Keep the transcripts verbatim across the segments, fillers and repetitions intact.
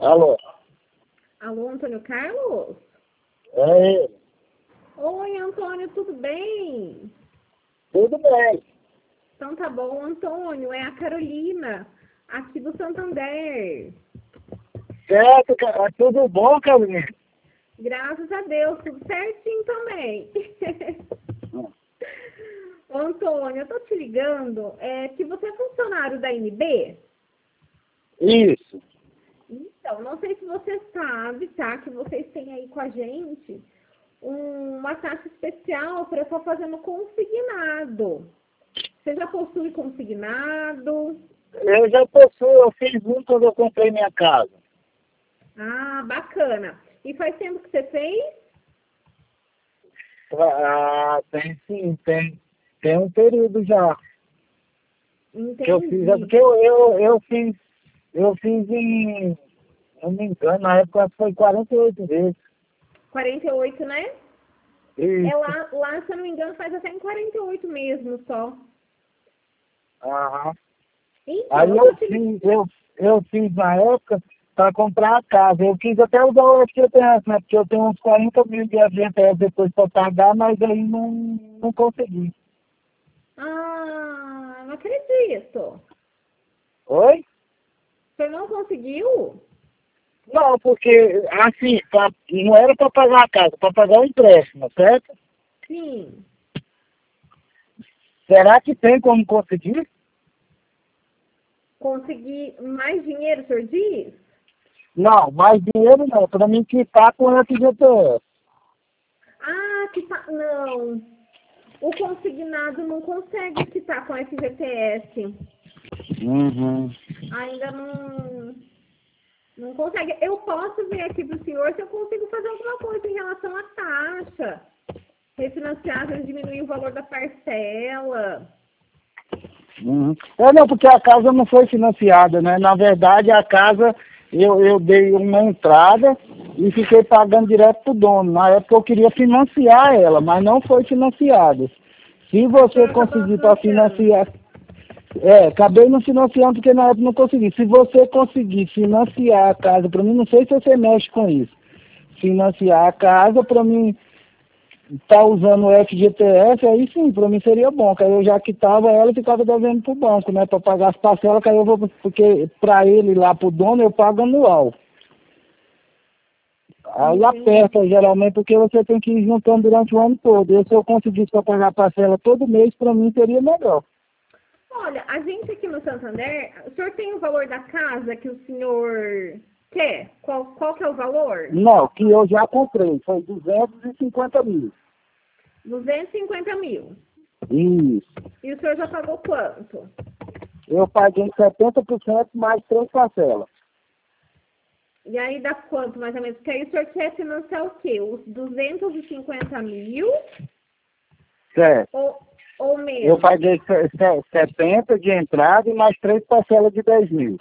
Alô? Alô, Antônio Carlos? É ele. Oi, Antônio, tudo bem? Tudo bem. Então tá bom, Antônio, é a Carolina, aqui do Santander. Certo, cara. Tudo bom, Carolina? Graças a Deus, tudo certinho também. Ô, Antônio, eu tô te ligando, é que você é funcionário da N B? Isso. Então, não sei se você sabe, tá? Que vocês têm aí com a gente um- uma taxa especial para estar fazendo consignado. Você já possui consignado? Eu já possuo, eu fiz um quando eu comprei minha casa. Ah, bacana. E faz tempo que você fez? Ah, tem sim, tem. Tem um período já que eu fiz. É Entendi. porque eu, eu, eu fiz, eu fiz em, não me engano, na época foi quarenta e oito vezes. quarenta e oito, né? É Isso. lá, lá, se eu não me engano, faz até em quarenta e oito mesmo só. Aham. Então, Aí eu eu tô te ligando. fiz, eu, eu fiz na época para comprar a casa. Eu quis até usar o F G T S, né? Porque eu tenho uns quarenta mil de F G T S depois para pagar, mas aí não, não consegui. Ah, não acredito. Oi? O senhor não conseguiu? Não, porque assim, pra, não era para pagar a casa, para pagar o empréstimo, certo? Sim. Será que tem como conseguir? Conseguir mais dinheiro, o senhor diz? Não, mais dinheiro não, para mim quitar com o F G T S. Ah, que tá. Não. O consignado não consegue quitar com F G T S. Uhum. Ainda não, não consegue. Eu posso ver aqui pro senhor se eu consigo fazer alguma coisa em relação à taxa. Refinanciar, às vezes diminuir o valor da parcela. Uhum. É, não, porque a casa não foi financiada, né? Na verdade, a casa, eu, eu dei uma entrada e fiquei pagando direto pro dono. Na época eu queria financiar ela, mas não foi financiada. Se Aí o você senhor acabou conseguir para financiando. financiar... É, acabei não financiando porque na época não consegui. Se você conseguir financiar a casa, para mim, não sei se você mexe com isso. Financiar a casa, para mim... Tá usando o F G T S, aí sim, para mim seria bom, que aí eu já quitava ela e ficava devendo pro banco, né, para pagar as parcelas, que aí eu vou, porque para ele lá, pro dono, eu pago anual. Aí Entendi. aperta geralmente, porque você tem que ir juntando durante o ano todo. E se eu conseguisse para pagar a parcela todo mês, para mim seria melhor. Olha, a gente aqui no Santander, o senhor tem o valor da casa que o senhor quer? Qual, qual que é o valor? Não, que eu já comprei, foi duzentos e cinquenta mil. duzentos e cinquenta mil. Isso. E o senhor já pagou quanto? Eu paguei setenta por cento mais três parcelas. E aí dá quanto, mais ou menos? Porque aí o senhor quer financiar o quê? Os duzentos e cinquenta mil Certo. ou, ou Eu menos? paguei se- se- setenta de entrada e mais três parcelas de dez mil.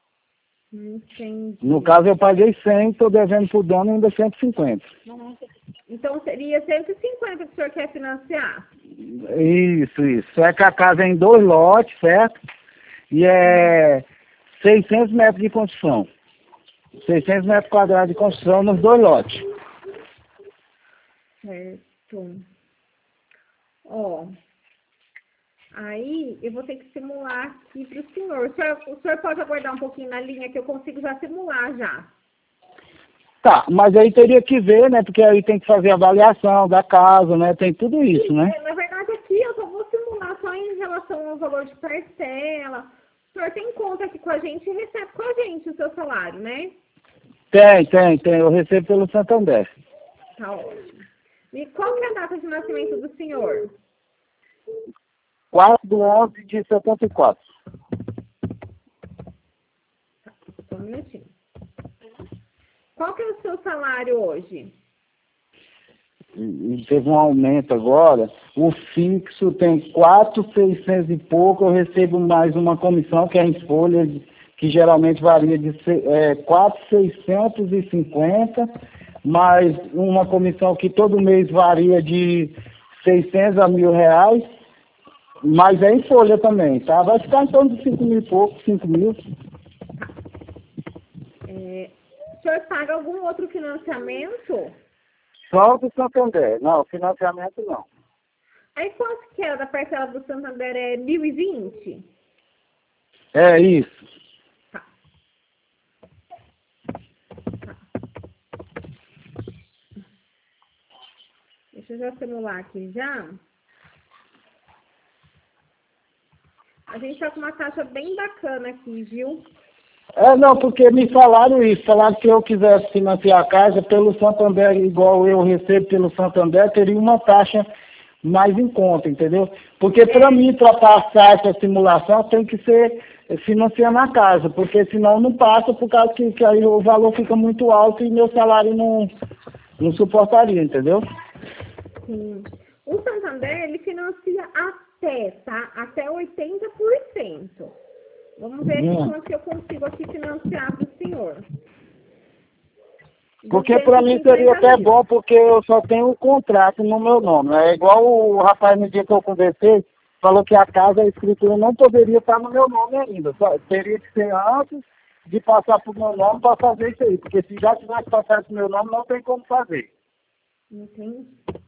No Entendi. caso, eu paguei cem, estou devendo para o dono ainda cento e cinquenta. Então seria cento e cinquenta que o senhor quer financiar? Isso, isso. É que a casa é em dois lotes, certo? E é seiscentos metros de construção. seiscentos metros quadrados de construção nos dois lotes. Certo. Ó, aí eu vou ter que simular aqui para o senhor. O senhor. O senhor pode aguardar um pouquinho na linha que eu consigo já simular já. Tá, mas aí teria que ver, né? Porque aí tem que fazer a avaliação da casa, né? Tem tudo isso, né? É, na verdade, aqui eu só vou simular só em relação ao valor de parcela. O senhor tem conta aqui com a gente e recebe com a gente o seu salário, né? Tem, tem, tem. Eu recebo pelo Santander. Tá ótimo. E qual que é a data de nascimento do senhor? quatro de onze de setenta e quatro. Só um minutinho. Qual que é o seu salário hoje? E teve um aumento agora. O fixo tem quatro mil e seiscentos e pouco. Eu recebo mais uma comissão que é em folha, que geralmente varia de é, quatro mil seiscentos e cinquenta, mais uma comissão que todo mês varia de seiscentos a mil reais, mas é em folha também, tá? Vai ficar em torno de cinco mil e pouco, cinco mil. É, O senhor paga algum outro financiamento? Só do Santander. Não, financiamento não. Aí quanto que é da parcela do Santander? É mil e vinte? É isso. Tá. Tá. Deixa eu já simular aqui já. A gente tá com uma taxa bem bacana aqui, viu? É, não, porque me falaram isso, falaram que se eu quisesse financiar a casa pelo Santander, igual eu recebo pelo Santander, teria uma taxa mais em conta, entendeu? Porque para mim, para passar essa simulação, tem que ser financiando a casa, porque senão não passa, por causa que, que aí o valor fica muito alto e meu salário não, não suportaria, entendeu? Sim. O Santander, ele financia até, tá? Até oitenta por cento. Vamos ver aqui Hum. quanto que eu consigo aqui financiar para o senhor. Porque para mim seria até bom, porque eu só tenho o contrato no meu nome. É igual o rapaz no dia que eu conversei, falou que a casa, a escritura não poderia estar no meu nome ainda. Só teria que ser antes de passar para o meu nome para fazer isso aí. Porque se já tivesse passado para o meu nome, não tem como fazer. Entendi.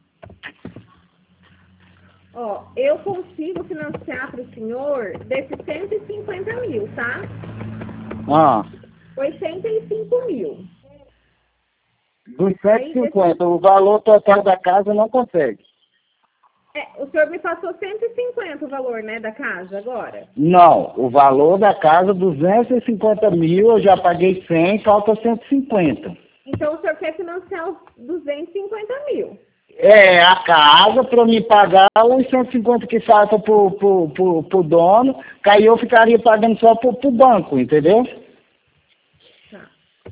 Ó, eu consigo financiar para o senhor desses cento e cinquenta mil, tá? Ah, oitenta e cinco mil. dos setecentos e cinquenta, o valor total da casa não consegue. É, o senhor me passou cento e cinquenta o valor, né, da casa agora? Não, o valor da casa, duzentos e cinquenta mil, eu já paguei cem, falta cento e cinquenta. Então o senhor quer financiar os duzentos e cinquenta mil. É, a casa, para me pagar os cento e cinquenta que falta pro, pro, pro, pro dono, que aí eu ficaria pagando só pro, pro banco, entendeu? Tá.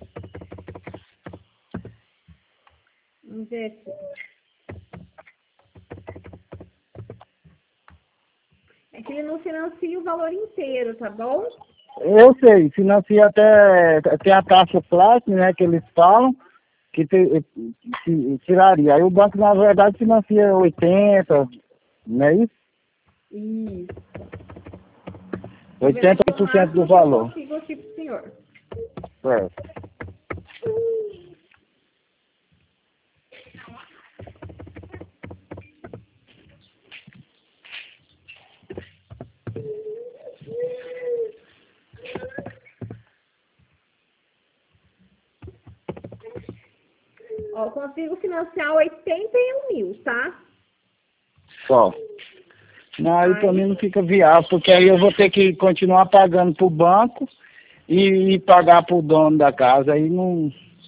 Vamos ver aqui. É que ele não financia o valor inteiro, tá bom? Eu sei, financia até, tem a taxa plástica, né, que eles falam, que, te, que tiraria. Aí o banco, na verdade, financia oitenta, não é isso? Isso. oitenta por cento do valor. Eu consigo aqui pro senhor. É. Ó, eu consigo financiar oitenta e um mil, tá? Só. Não, aí Aí- pra mim não fica viável, porque aí eu vou ter que continuar pagando pro banco e, e pagar pro dono da casa. Aí não.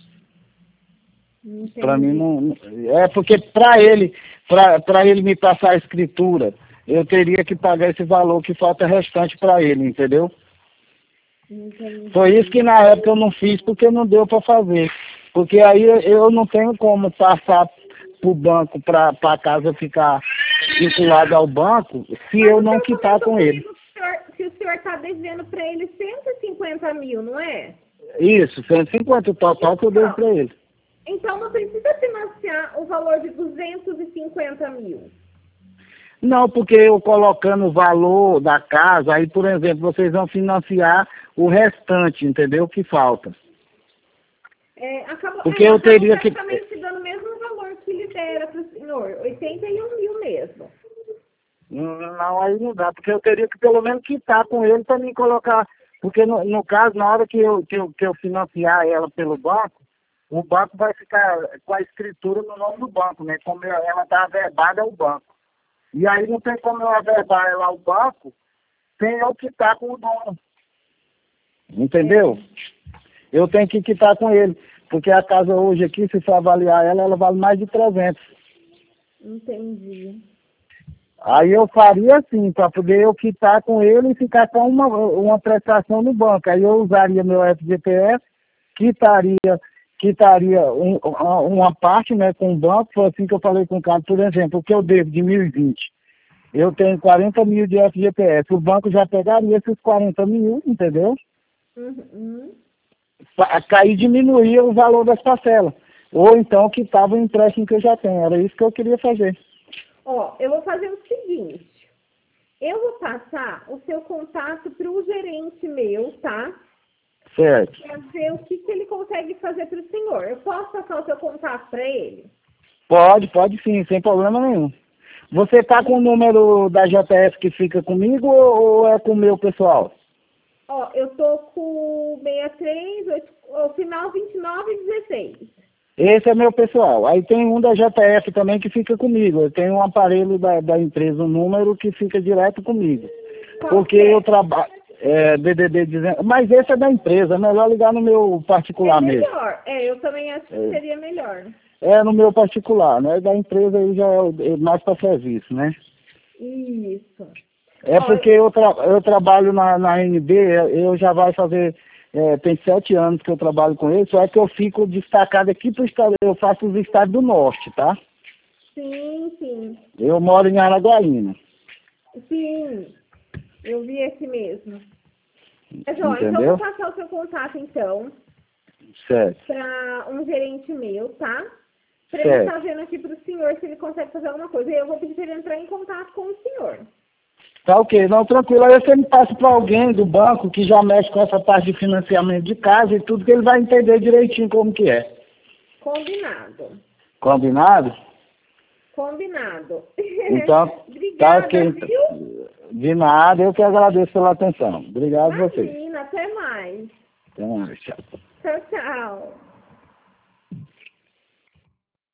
Entendi. Pra mim não. É porque pra ele, pra, pra ele me passar a escritura, eu teria que pagar esse valor que falta restante pra ele, entendeu? Entendi. Foi isso que na época eu não fiz porque não deu para fazer. Porque aí eu- eu não tenho como passar pro banco para a casa ficar vinculada ao banco se eu não quitar com ele. Se o senhor- se o senhor está devendo para ele cento e cinquenta mil, não é? Isso, cento e cinquenta o total que eu devo para ele. Então não precisa financiar o valor de duzentos e cinquenta mil. Não, porque eu colocando o valor da casa, aí, por exemplo, vocês vão financiar o restante, entendeu? O que falta. É, acabou, Porque é, eu acabou teria que- praticamente dando o mesmo valor que libera para o senhor, oitenta e um mil mesmo. Não, aí não dá, porque eu teria que pelo menos quitar com ele para me colocar. Porque no, no caso, na hora que eu, que, eu, que eu financiar ela pelo banco, o banco vai ficar com a escritura no nome do banco, né? Como ela está averbada ao banco. E aí não tem como eu averbar ela ao banco sem eu quitar com o dono. Entendeu? Eu tenho que quitar com ele. Porque a casa hoje aqui, se for avaliar ela, ela vale mais de trezentos. Entendi. Aí eu faria assim, para poder eu quitar com ele e ficar com uma, uma prestação no banco. Aí eu usaria meu F G T S, quitaria, quitaria um, uma parte, né, com o banco. Foi assim que eu falei com o cara. Por exemplo, o que eu devo de mil e vinte. Eu tenho quarenta mil de F G T S. O banco já pegaria esses quarenta mil, entendeu? Uhum. Cair diminuía o valor das parcelas. Ou então quitava o empréstimo que eu já tenho. Era isso que eu queria fazer. Ó, eu vou fazer o seguinte. Eu vou passar o seu contato para o gerente meu, tá? Certo. Para ver o que, que ele consegue consegue fazer para o senhor. Eu posso passar o seu contato para ele? Pode, pode sim, sem problema nenhum. Você tá com o número da J F que fica comigo ou, ou é com o meu pessoal? Ó, eu tô com sessenta e três, oito, o final vinte e nove e dezesseis. Esse é meu pessoal. Aí tem um da J F também que fica comigo. Eu tenho um aparelho da, da empresa, um número que fica direto comigo. Qual Porque que é? eu trabalho... É, D D D dizendo... Mas esse é da empresa, é melhor ligar no meu particular É mesmo. melhor. É, eu também acho que É. seria melhor. É no meu particular, né? Da empresa aí já é o- é mais para serviço, né? Isso. É Ó, porque eu, tra eu trabalho na, na N B, eu já vai fazer, é, tem sete anos que eu trabalho com ele, só é que eu fico destacado aqui pro estado, eu faço os estados do norte, tá? sim, sim. Eu moro em Araguaína, Sim. Eu vi esse mesmo. Mas, ó, então eu entendeu? vou passar o seu contato, então, Certo, para um gerente meu, tá? Para ele certo. estar vendo aqui para o senhor se ele consegue fazer alguma coisa. E eu vou pedir para ele entrar em contato com o senhor. Tá ok, não, tranquilo. Aí você me passa para alguém do banco que já mexe com essa parte de financiamento de casa e tudo, que ele vai entender direitinho como que é. Combinado. Combinado? Combinado. Então, tá Obrigada, ok. viu? De nada, eu que agradeço pela atenção. Obrigado a vocês. Imagina, até mais. Até mais, tchau. Tchau, tchau.